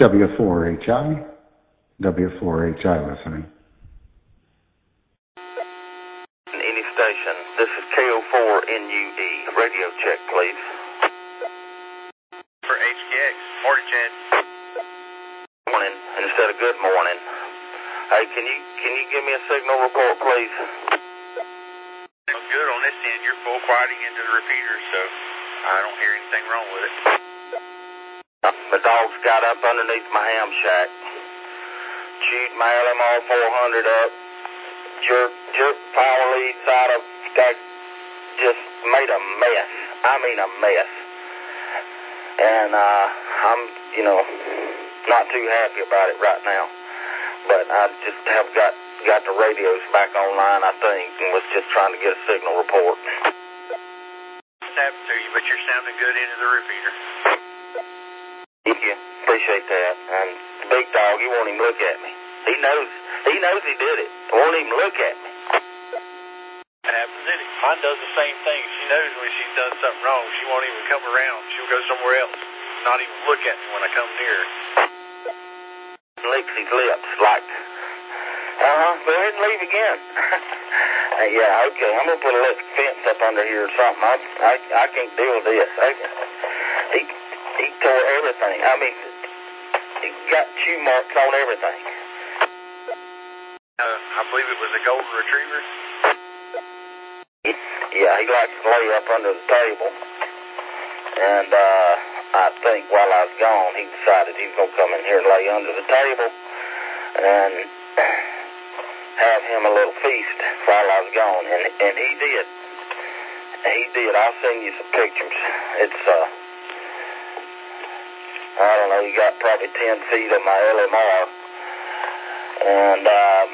W4HI, W4HI listening. Any station. This is KO4NUE. Radio check, please. For HKX. Morning, Chad. Morning instead of good morning. Hey, can you give me a signal report, please? I'm good on this end. You're full quieting into the repeater, so I don't hear anything wrong with it. The dogs got up underneath my ham shack, chewed my LMR 400 up, jerked power leads out of, just made a mess. I mean a mess. And I'm, not too happy about it right now. But I just have got the radios back online, I think, and was just trying to get a signal report. What's happened to you, but you're sounding good into the repeater. Thank you. Appreciate that. And the big dog, he won't even look at me. He knows he did it. Won't even look at me. That happens, isn't it? Mine does the same thing. She knows when she's done something wrong. She won't even come around. She'll go somewhere else. Not even look at me when I come near her. Licks his lips like, go ahead and leave again. Yeah, okay, I'm going to put a electric fence up under here or something. I can't deal with this. He tore everything. I mean, he got chew marks on everything. I believe it was a golden retriever. Yeah, he likes to lay up under the table. And I think while I was gone, he decided he was going to come in here and lay under the table and have him a little feast while I was gone. And he did. He did. I'll send you some pictures. It's, I don't know, he got probably 10 feet of my LMR. And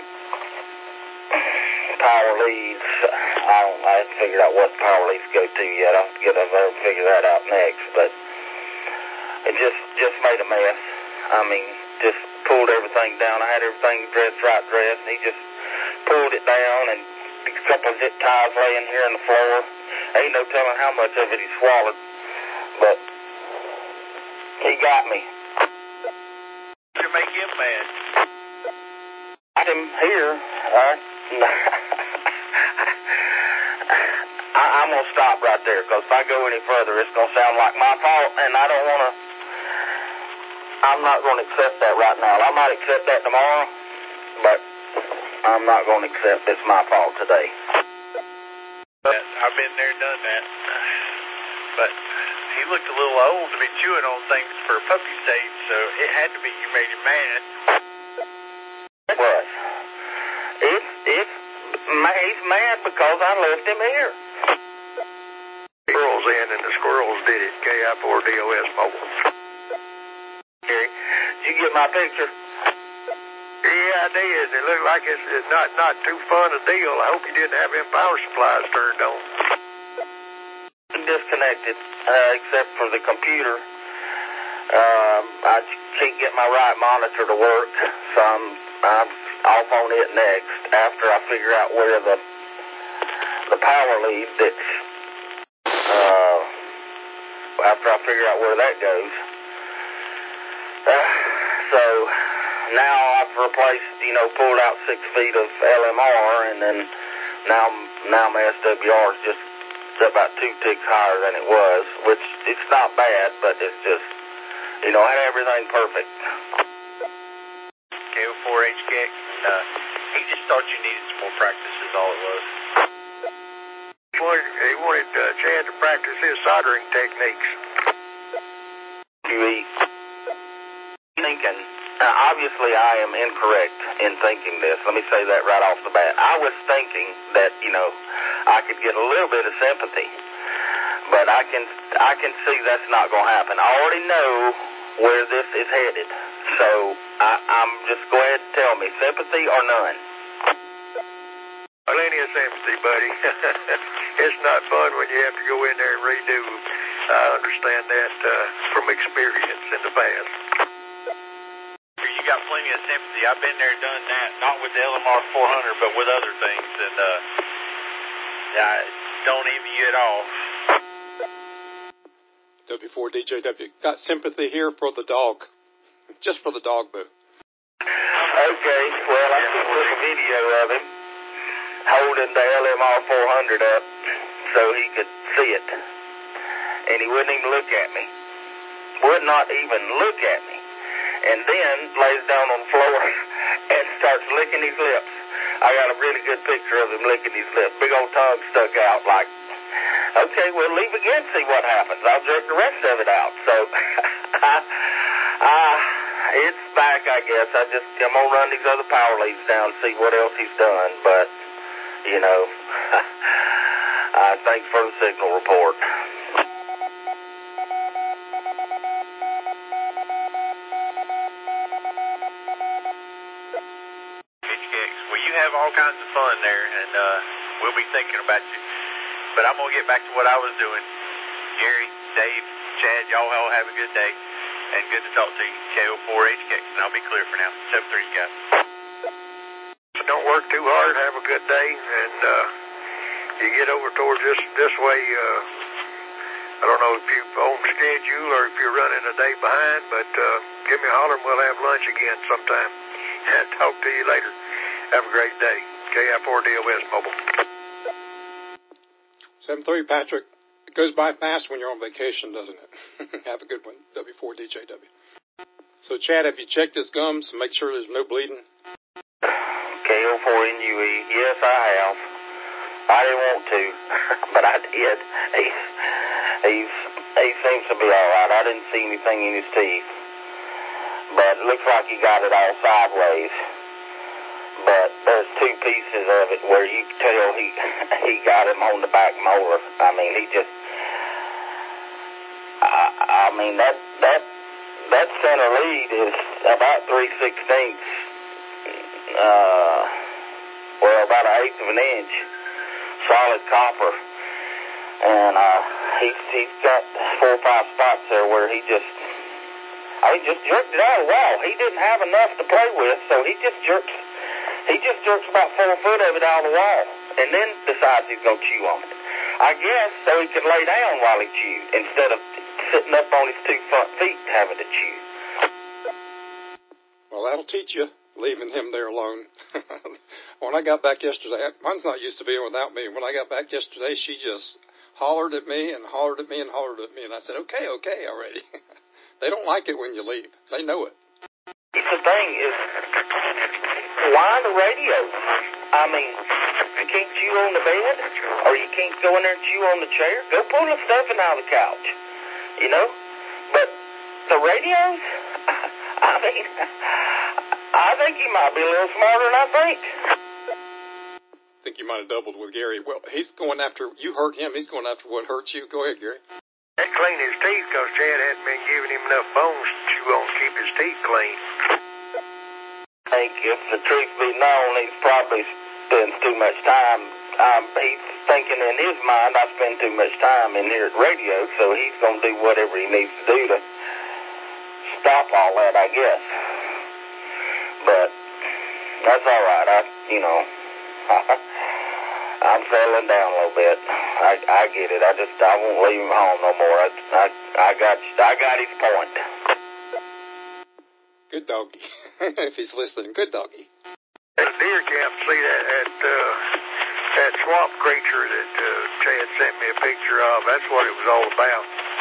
power leads, I haven't figured out what power leads go to yet. I'll have to get over there and figure that out next. But it just made a mess. I mean, just pulled everything down. I had everything dressed. And he just pulled it down, and a couple of zip ties laying here on the floor. Ain't no telling how much of it he swallowed. But he got me. To make him mad. I got him here. I'm going to stop right there, because if I go any further, it's going to sound like my fault, and I don't want to. I'm not going to accept that right now. I might accept that tomorrow, but I'm not going to accept it's my fault today. I've been there and done that. But he looked a little old to be chewing on things for a puppy stage, so it had to be you made him mad. It was. He's mad because I left him here. Squirrels in, and the squirrels did it. KI4DOS mobile. Gary, did you get my picture? Yeah, I did. It looked like it's not too fun a deal. I hope you didn't have them power supplies turned on. Disconnected, except for the computer. I can't get my right monitor to work, so I'm off on it next after I figure out where the power lead that's after I figure out where that goes. So now I've replaced, pulled out 6 feet of LMR, and then now my SWR is just about 2 ticks higher than it was, which it's not bad, but it's just, I had everything perfect. KO4HKX, he just thought you needed some more practice is all it was. He wanted Chad to practice his soldering techniques. Thinking, obviously I am incorrect in thinking this. Let me say that right off the bat. I was thinking that, I could get a little bit of sympathy, but I can see that's not going to happen. I already know where this is headed, so I'm just go ahead and tell me, sympathy or none? Plenty of sympathy, buddy. It's not fun when you have to go in there and redo. I understand that from experience in the past. You got plenty of sympathy. I've been there and done that, not with the LMR 400, but with other things, and I don't envy you at all. W4DJW. Got sympathy here for the dog. Just for the dog boo. Okay, well, I took a video of him holding the LMR 400 up so he could see it. And he wouldn't even look at me. Would not even look at me. And then lays down on the floor and starts licking his lips. I got a really good picture of him licking his lips. Big old tongue stuck out like, okay, well, leave again, see what happens. I'll jerk the rest of it out. So, it's back, I guess. I'm going to run these other power leads down and see what else he's done. But, you know, thanks for the signal report. Well, you have all kinds of fun there, and we'll be thinking about you. But I'm going to get back to what I was doing. Gary, Dave, Chad, y'all all have a good day. And good to talk to you. KO4HK. And I'll be clear for now. 7-3, guys. So don't work too hard. Have a good day. And you get over towards this way. I don't know if you're on schedule or if you're running a day behind, but give me a holler and we'll have lunch again sometime. Talk to you later. Have a great day. KI4DOS Mobile. 7-3, Patrick. It goes by fast when you're on vacation, doesn't it? Have a good one, W4DJW. So, Chad, have you checked his gums to make sure there's no bleeding? KO4NUE, yes, I have. I didn't want to, but I did. He seems to be all right. I didn't see anything in his teeth. But it looks like he got it all sideways. But there's two pieces of it where you can tell he got him on the back molar. I mean, he just, I mean, that center lead is about 3/16, well, about 1/8 of an inch, solid copper. And he's got 4 or 5 spots there where he just jerked it out of the wall. He didn't have enough to play with, so he just jerks about 4 foot of it out of the wall, and then decides he's going to chew on it. I guess so he could lay down while he chewed, instead of sitting up on his 2 front feet having to chew. Well, that'll teach you, leaving him there alone. When I got back yesterday, mine's not used to being without me. When I got back yesterday, she just hollered at me and hollered at me and hollered at me, and I said, okay already. They don't like it when you leave. They know it. The thing is, why the radio? I mean, you can't chew on the bed, or you can't go in there and chew on the chair. Go pull the stuffing out of the couch, you know? But the radios, I mean, I think he might be a little smarter than I think. I think you might have doubled with Gary. Well, he's going after, you hurt him, he's going after what hurts you. Go ahead, Gary. That cleaned his teeth because Chad hadn't been giving him enough bones to chew on to keep his teeth clean. I think if the truth be known, he probably spends too much time. He's thinking in his mind, I spend too much time in here at radio, so he's going to do whatever he needs to do to stop all that, I guess. But that's all right. I'm settling down a little bit. I get it. I won't leave him home no more. I got his point. Good doggy. If he's listening, good doggy. At deer camp, see that swamp creature that Chad sent me a picture of. That's what it was all about.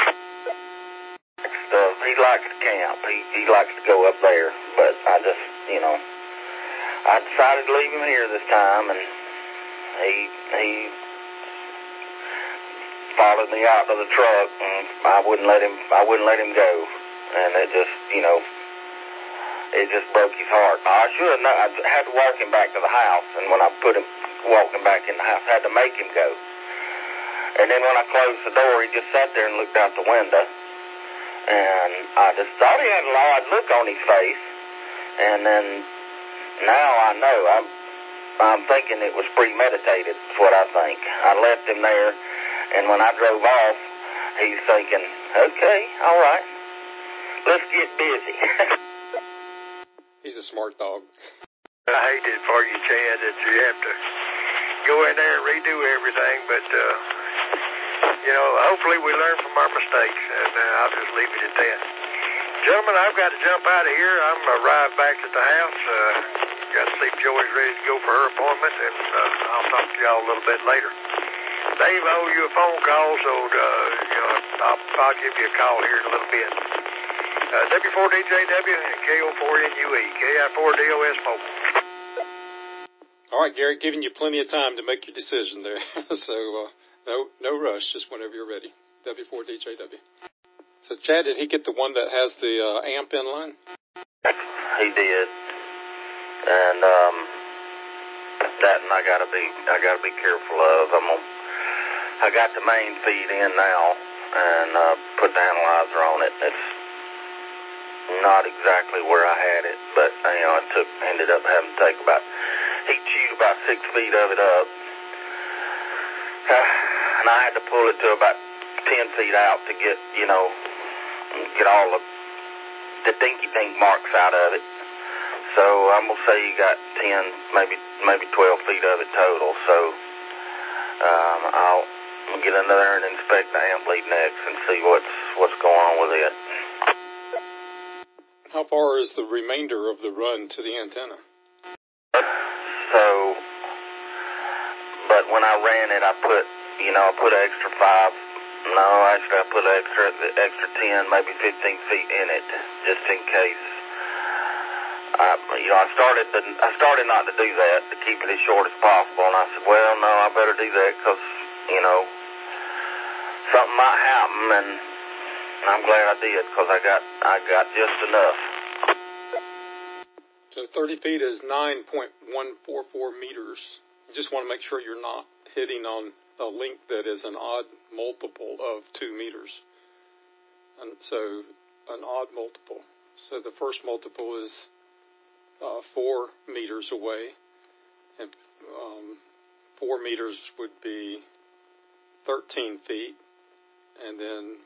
He likes to camp. He likes to go up there. But I just, I decided to leave him here this time, and he followed me out to the truck, and I wouldn't let him go, and it just broke his heart. I should have known. I had to walk him back to the house, and when I walked him back in the house, I had to make him go. And then when I closed the door, he just sat there and looked out the window, and I just thought he had an odd look on his face, and then now I know. I'm thinking it was premeditated, is what I think. I left him there, and when I drove off, he's thinking, okay, all right, let's get busy. He's a smart dog. I hate it for you, Chad, that you have to go in there and redo everything, but, hopefully we learn from our mistakes, and I'll just leave it at that. Gentlemen, I've got to jump out of here. I'm arrived back at the house. Got to see if Joey's ready to go for her appointment, and I'll talk to y'all a little bit later. Dave, I owe you a phone call, so I'll give you a call here in a little bit. W4DJW and KO4NUE, KI4DOS Mobile. All right, Gary, giving you plenty of time to make your decision there. So no rush, just whenever you're ready. W4DJW. So, Chad, did he get the one that has the amp in line? He did, and that I gotta be careful of. I got the main feed in now, and put the analyzer on it. It's not exactly where I had it, but ended up having to take he chewed about 6 feet of it up, and I had to pull it to about 10 feet out to get all the dinky dink marks out of it. So I'm gonna say you got 10, maybe 12 feet of it total. So I'll get in there and inspect the amp lead next and see what's going on with it. How far is the remainder of the run to the antenna? But when I ran it, I put an extra 5. No, actually, I put the extra 10, maybe 15 feet in it, just in case. I started not to do that, to keep it as short as possible, and I said, well, no, I better do that because, something might happen, and I'm glad I did because I got just enough. So 30 feet is 9.144 meters. You just want to make sure you're not hitting on a length that is an odd multiple of 2 meters. And so an odd multiple. So the first multiple is 4 meters away. And 4 meters would be 13 feet. And then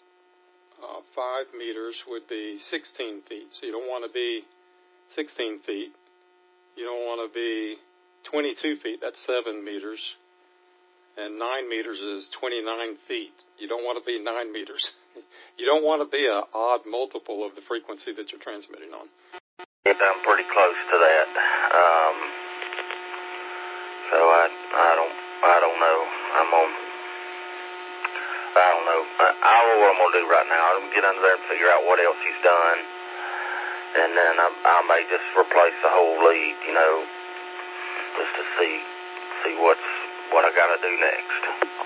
5 meters would be 16 feet. So you don't want to be 16 feet. You don't want to be 22 feet. That's 7 meters. And 9 meters is 29 feet. You don't want to be 9 meters. You don't want to be an odd multiple of the frequency that you're transmitting on. I'm pretty close to that. So I don't know. I don't know. I know what I'm going to do right now. I'm going to get under there and figure out what else he's done. And then I may just replace the whole lead, just to see what I got to do next.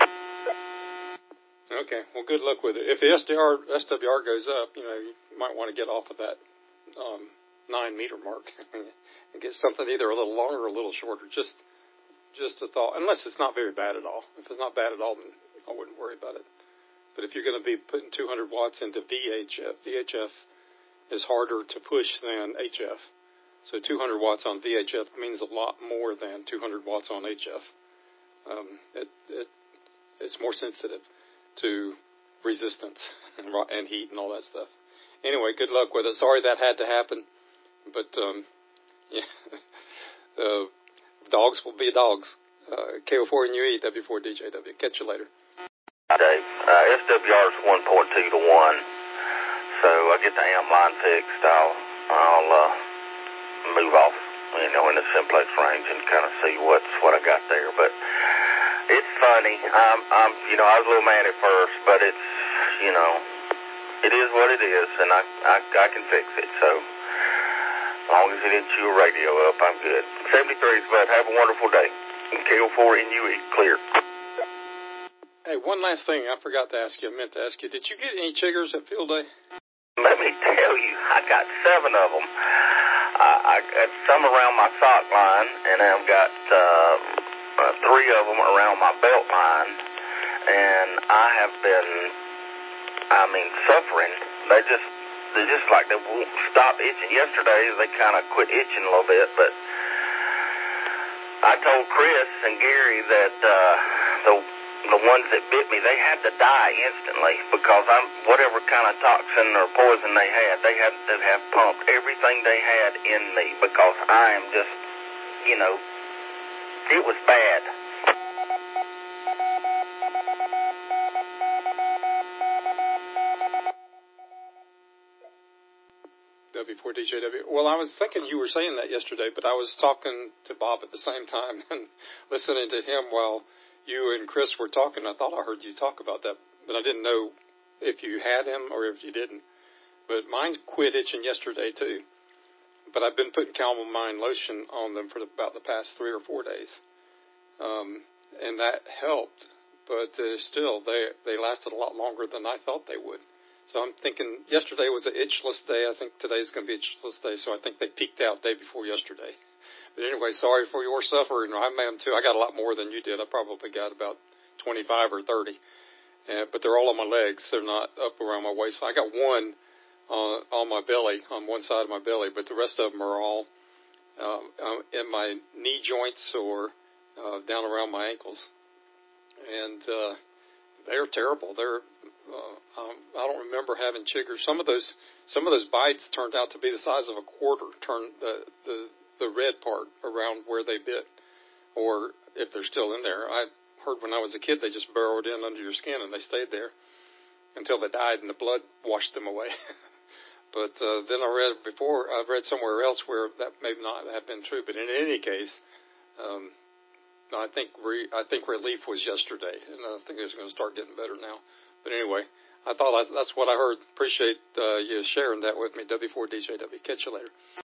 Okay, well, good luck with it. If the SWR goes up, you might want to get off of that 9-meter mark and get something either a little longer or a little shorter. Just a thought, unless it's not very bad at all. If it's not bad at all, then I wouldn't worry about it. But if you're going to be putting 200 watts into VHF is harder to push than HF. So 200 watts on VHF means a lot more than 200 watts on HF. It's more sensitive to resistance and heat and all that stuff. Anyway, good luck with it. Sorry that had to happen, but dogs will be dogs. KO4NUE, W4DJW. Catch you later. Dave, SWR is 1.2 to 1, so I get the amp line fixed. I'll move off, in the simplex range and kind of see what I got there. But it's funny. I was a little mad at first, but it's, it is what it is, and I can fix it. So as long as he didn't chew a radio up, I'm good. 73 is bud. Have a wonderful day. KO4NUE, clear. Hey, one last thing I forgot to ask you. I meant to ask you. Did you get any chiggers at field day? Let me tell you, I got 7 of them. I got some around my sock line, and I've got 3 of them around my belt line, and I have been, suffering. They're just like they won't stop itching. Yesterday, they kind of quit itching a little bit, but I told Chris and Gary that the ones that bit me, they had to die instantly because whatever kind of toxin or poison they had to have pumped everything they had in me because I am just, it was bad. W4DJW. Well, I was thinking you were saying that yesterday, but I was talking to Bob at the same time and listening to him while you and Chris were talking. I thought I heard you talk about that, but I didn't know if you had him or if you didn't. But mine quit itching yesterday, too. But I've been putting calamine lotion on them for about the past 3 or 4 days. And that helped. But still, they lasted a lot longer than I thought they would. So I'm thinking yesterday was an itchless day. I think today's going to be an itchless day. So I think they peaked out day before yesterday. But anyway, sorry for your suffering. I am too. I got a lot more than you did. I probably got about 25 or 30. But they're all on my legs. They're not up around my waist. I got one on my belly, on one side of my belly, but the rest of them are all in my knee joints or down around my ankles. And they're terrible. I don't remember having chiggers. Some of those bites turned out to be the size of a quarter. The red part around where they bit, or if they're still in there. I heard when I was a kid they just burrowed in under your skin and they stayed there until they died and the blood washed them away. But then I've read somewhere else where that may not have been true. But in any case, I think relief was yesterday, and I think it's going to start getting better now. But anyway, I thought that's what I heard. Appreciate you sharing that with me, W4DJW. Catch you later.